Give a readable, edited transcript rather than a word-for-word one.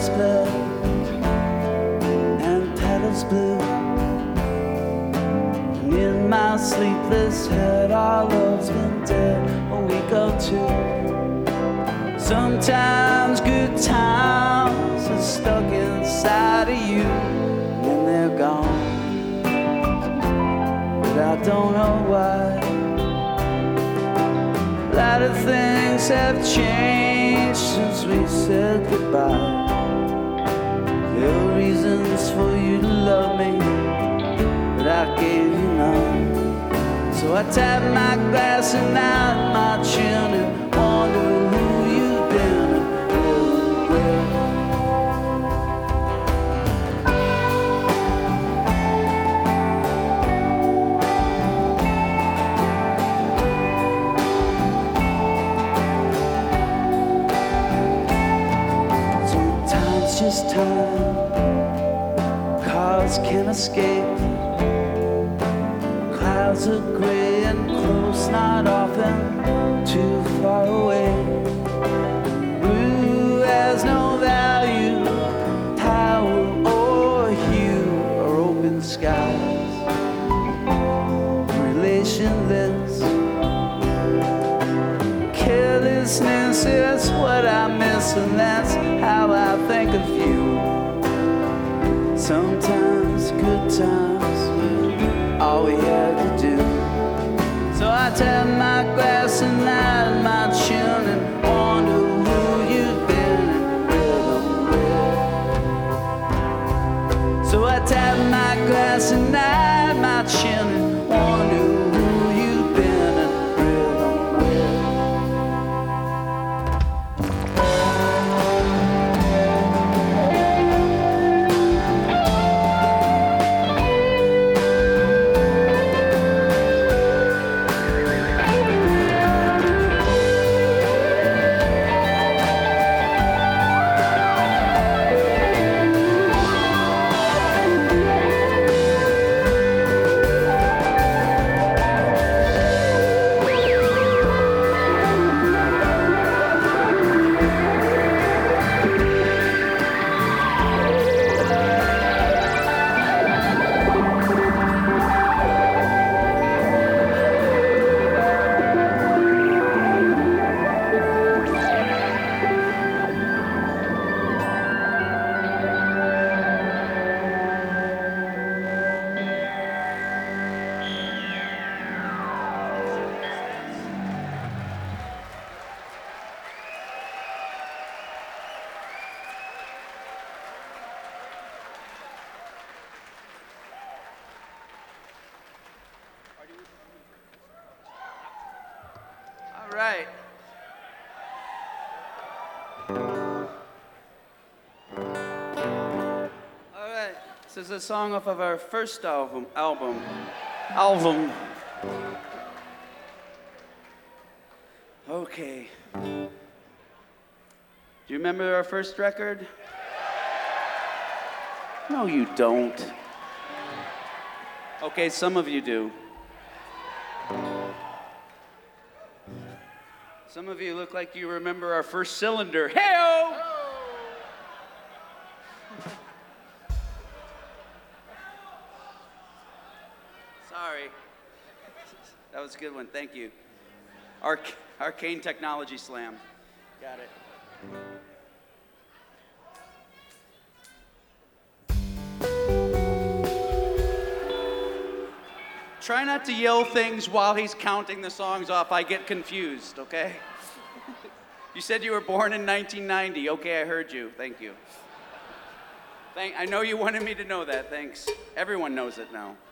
split and petals blue. And in my sleepless head, our love's been dead a week or two. Sometimes good times are stuck inside of you, and then they're gone. But I don't know why. A lot of things have changed since we said goodbye. There were reasons for you to love me, but I gave you none. So I tap my glass and out my chin and wonder who you've been and where. Sometimes just time, cars can't escape. Clouds are gray and close, not often too far away. Blue has no value, power or hue or open skies. Relationless, carelessness is what I miss, and that's how I think of you. Sometimes good times were all we had to do. So I tap my glass and light my chin and wonder who you've been and where. So I tap my glass and light my chin and wonder who you've been and where. All right. All right. This is a song off of our first album. Okay. Do you remember our first record? No, you don't. Okay, some of you do. Some of you look like you remember our first cylinder. Hey-o! Sorry. That was a good one, thank you. Arcane Technology Slam. Got it. Try not to yell things while he's counting the songs off. I get confused, okay? You said you were born in 1990. Okay, I heard you. Thank you. I know you wanted me to know that. Thanks. Everyone knows it now.